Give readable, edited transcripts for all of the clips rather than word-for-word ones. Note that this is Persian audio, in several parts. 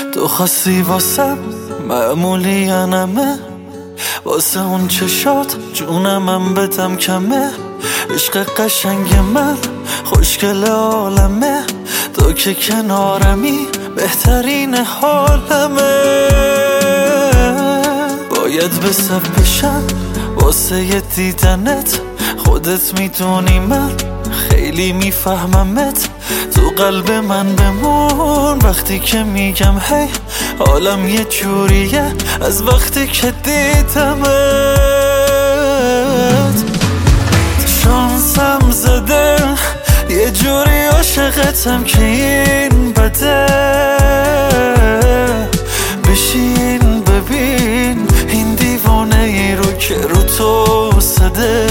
تو خواستی واسم معمولی انمه، واسه اون چشات جونمم بدم کمه. عشق قشنگ من خوشگل عالمه، تو که کنارمی بهترین حالمه. باید به صف بشم واسه ی دیدنت، خودت میدونی من خیلی میفهممت. تو قلب من بمون وقتی که میگم هی، حالم یه جوریه از وقتی که دیدمت. شانسم زده یه جوری عاشقتم که این بده. بشین ببین این دیوانه ای رو که رو تو زده.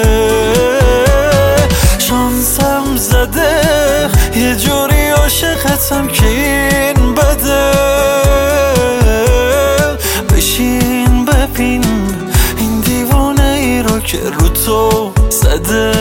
شانسم زده یه جوری عاشقتم که این بده. بشین ببین این دیوانه ای رو که رو تو زده.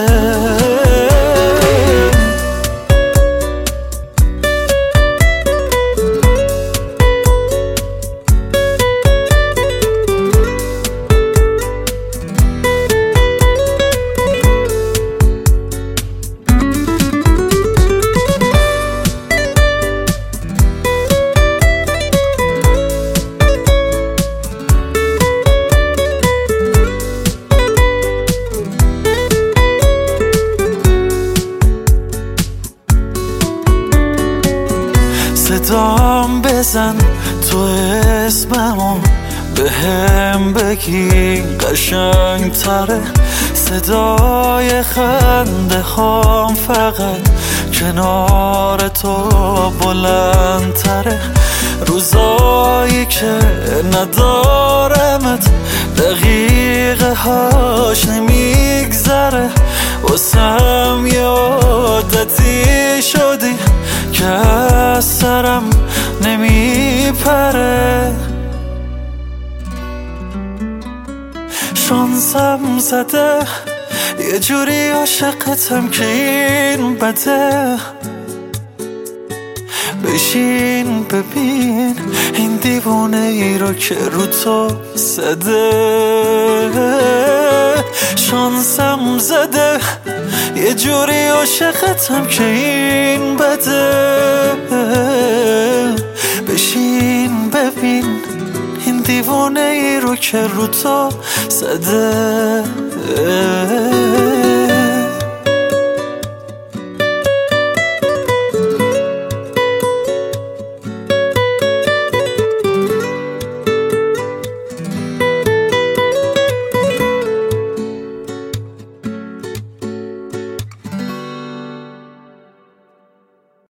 صدام بزن تو اسممو به هم بگی قشنگ تره. صدای خنده خام فقط کنار تو بلند تره. روزایی که ندارمت دقیقه هاش نمیگذره. واسم یه عادتی شدی که از سرم نمیپره. شانسم زده یه جوری عاشقتم که این بده. بشین ببین این دیوانه ای رو که رو تو زده. شانسم زده یه جوری عاشقتم که این بده. بشین ببین این دیوانه ای رو که رو تو زده.